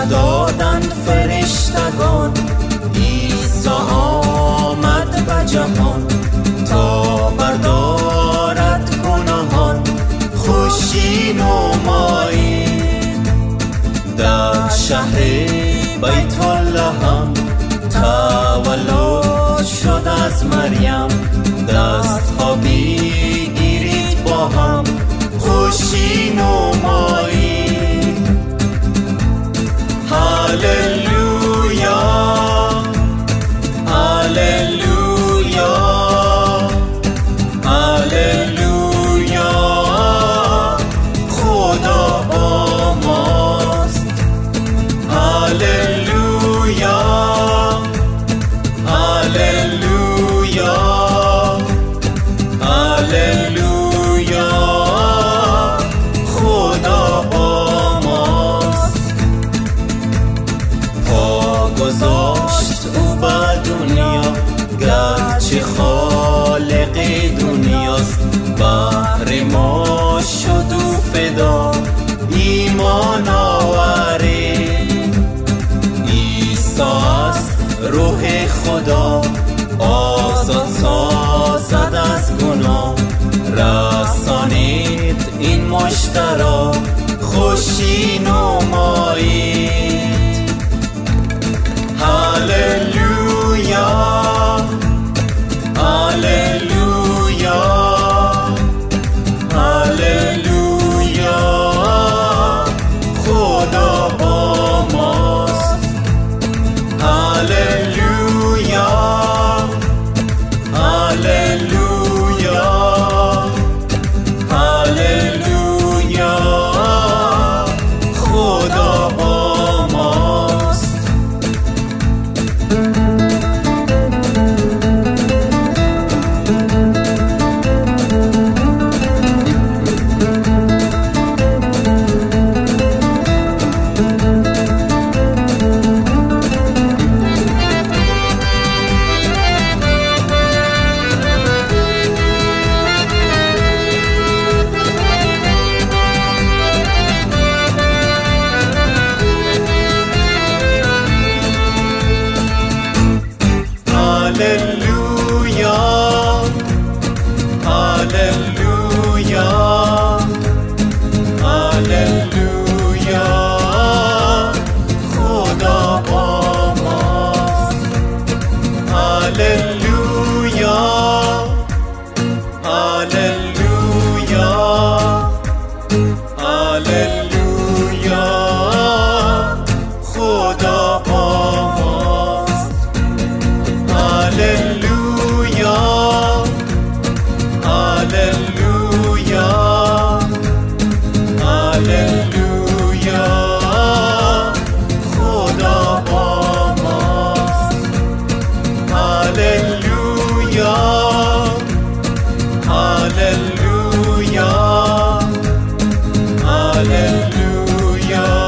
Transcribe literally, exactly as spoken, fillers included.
دادند فرشتگان، عیسی آمد به جهان تا بردارد گناهان. خوشی نمایید در شهر بیت لحم، تولد شد از مریم. دست ها بگیرید با هم، خوشی نمایید. هللویا هللویا هللویا، خدا با ماست. هللویا هللویا هللویا، خدا با ماست. پا گذاشت او به دنیا، گرچه خالق دنیاست. بهر ما شد او فدا، ایمان آورید. عیسی است روح خدا، آزاد سازد از گناه. رسانید این مشترا، خوشی نمایید. هللویا هللویا هللویا، خدا با ماست. هللویا هللویا هللویا، خدا با ماست. هللویا هللویا هللویا، خدا با ماست. هللویا هللویا هللویا، خدا با ماست. هللویا هللویا هللویا، خدا با ماست. هللویا هللویا هللویا.